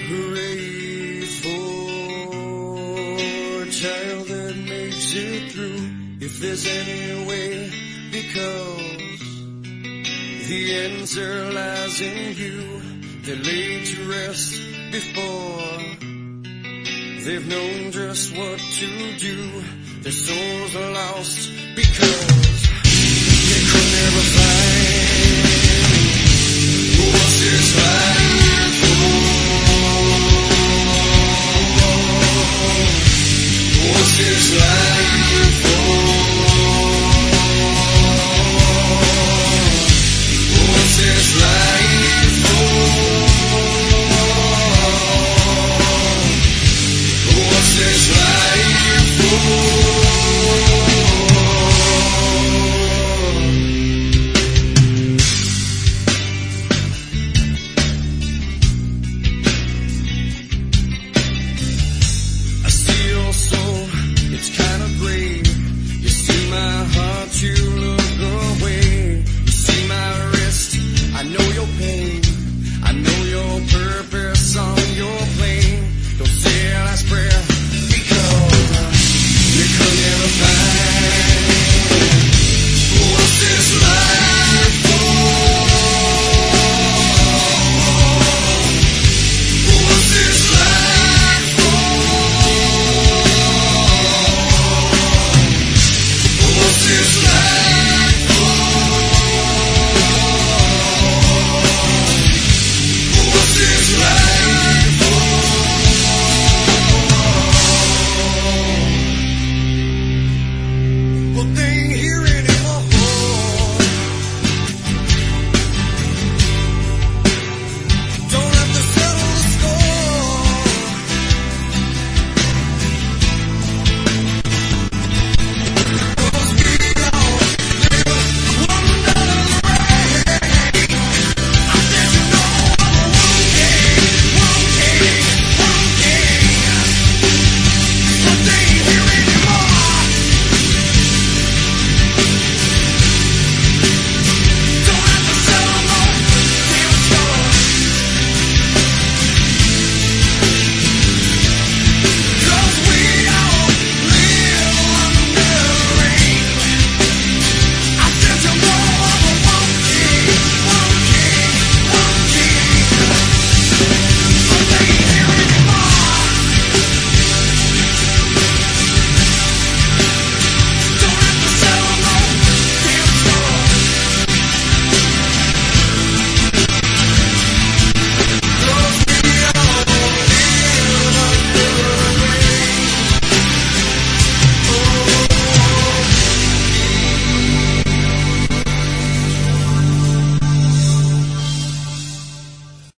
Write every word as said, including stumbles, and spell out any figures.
Hooray for a child that makes it through, if there's any way, because the answer lies in you. They're laid to rest before they've known just what to do. Their souls are lost because they could never find what is right.